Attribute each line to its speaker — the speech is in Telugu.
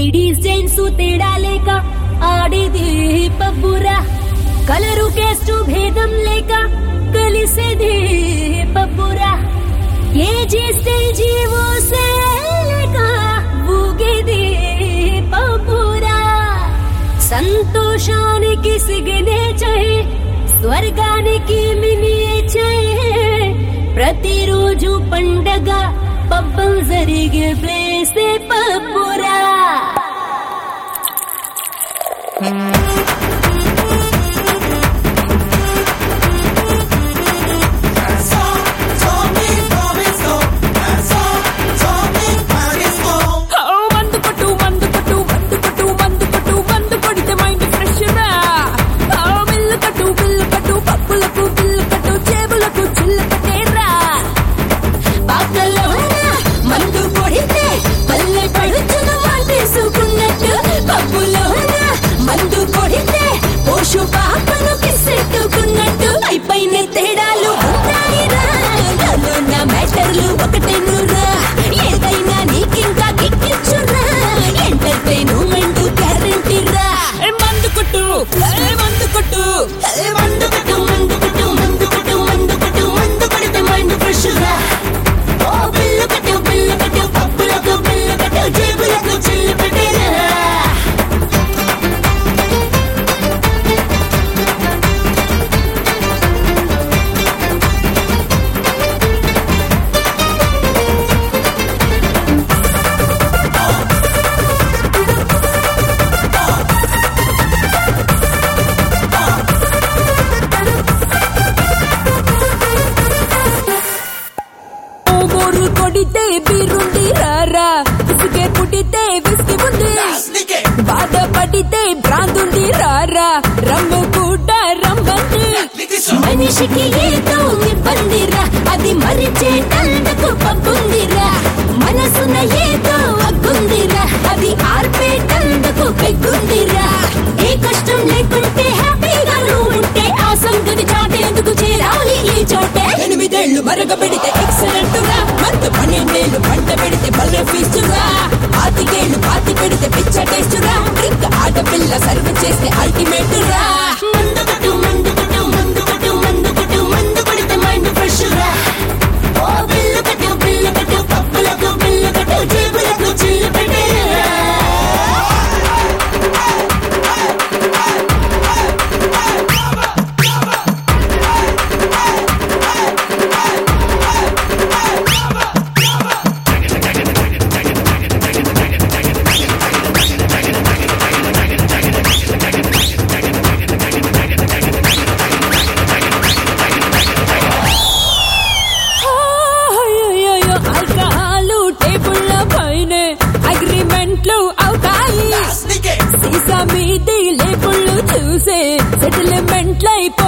Speaker 1: లేడీస్ జెంట్స్ తేడా లేక ఆడేది పబ్బురా కలరు కేస్టు భేదం లేక కలిసేది పబ్బురా ఏ చేస్తే జీవో లేక ఊగేది పబ్బురా సంతోషానికి సిగ్నేచర్ స్వర్గానికి మినియేచర్ ప్రతిరోజు పండగ పబ్బం జరిగే ప్లేసే పబ్బురా తేడాలు మ్యాటర్లు ఒకటే నుర్రా ఏదైనా నీకింకా గిక్కించురా ఎంటర్టైన్మెంట్ గ్యారెంటీ రా మందు కొట్టు మందు కొట్టు మందు కొట్టు మందు కొట్టు మందు కొట్టు మందు కొట్టు మందు కొడితే మైండ్ ఫ్రెష్ రా ఓ బిల్లు కట్టు పప్పులకు బిల్లు కట్టు జేబులకు చిల్లు పెట్టేరా కొడితే బీరుంది రారా ఇసుకే పుట్టితే విస్కి ఉంది బాధపడితే భ్రాంతుంది రారా రమ్ము కూడా రమ్మంది మనిషికి ఏదో ఇబ్బందిరా అది మరిచేటందుకు పబ్బుందిరా మనసున ఏదో అగ్గుందిరా అది ఆర్పేటందుకు పెగ్గుందిరా ఏ కష్టం లేకుంటే హ్యాపీగా నువ్వు ఉంటే ఆ సంగతి చాటేందుకు చేరాలి ఈ చోటే 8 ఏళ్లు మరగబెడితే ఎక్సలెంట్ రా 12 ఏళ్లు పంట పెడితే బల్లె ఫీస్టురా 5 ఏళ్లు పాతి పెడితే పిచ్చ టేస్టురా ఇంకా ఆడపిల్ల సర్వ్ చేస్తే అల్టిమేట్ రా మందు కొట్టు మందు కొట్టు మందు కొట్టు మందు కొట్టు మందు కొడితే మైండ్ ఫ్రెష్ రా ఓ బిల్లు కట్టు పప్పులకు బిల్లు కట్టు జేబులకు చిల్లు పెట్టేరా అగ్రిమెంట్లు అవుతాయి సీసా మీది లేపుళ్ళు చూసే సెటిల్మెంట్లు అయిపో